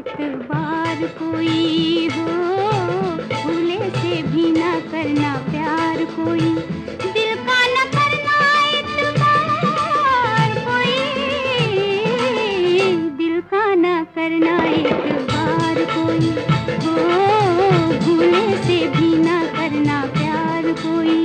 एतबार कोई हो, भूले से भी ना करना प्यार कोई, दिल का न करना एतबार कोई, दिल का न करना एतबार कोई हो, भूले से भी ना करना प्यार कोई।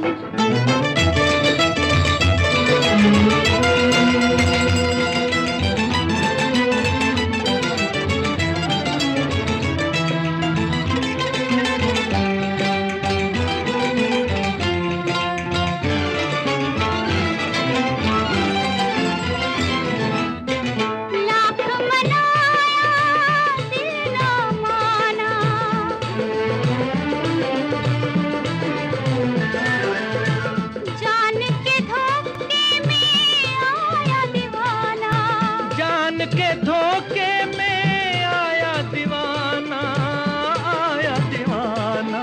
के धोखे में आया दीवाना, आया दीवाना।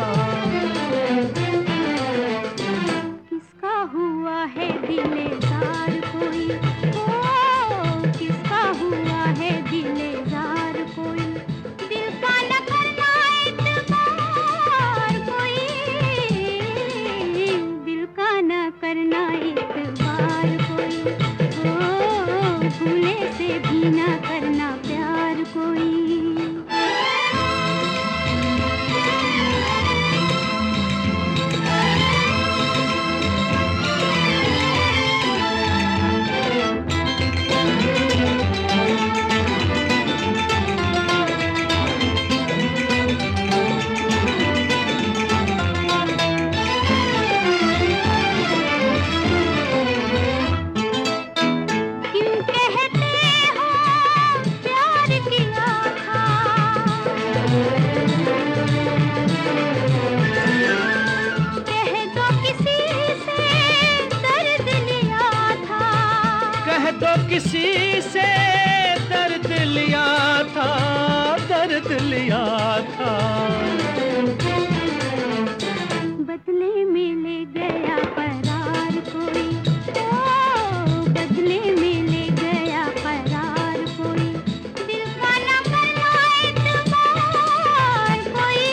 किसका हुआ है दिलेदार कोई, ओ किसका हुआ है दिलेदार कोई, दिल का न करना एतबार कोई, दिल का न करना एतबार कोई, ओ भूले से भी ना करना प्यार कोई। तो किसी से दर्द लिया था, दर्द लिया था। बदले में ले गया करार कोई, ओ बदले में ले गया करार कोई, दिल का न करना एतबार कोई,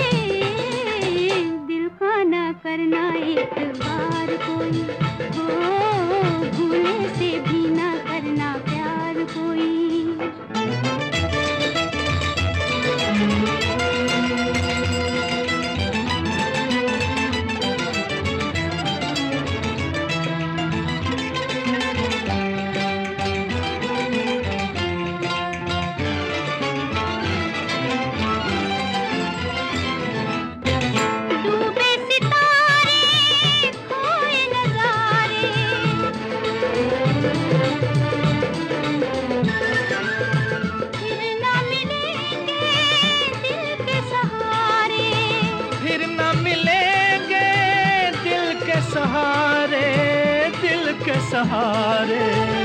दिल का न करना एतबार कोई, ओ भूले से भी ना करना प्यार कोई। सहारे, दिल के सहारे।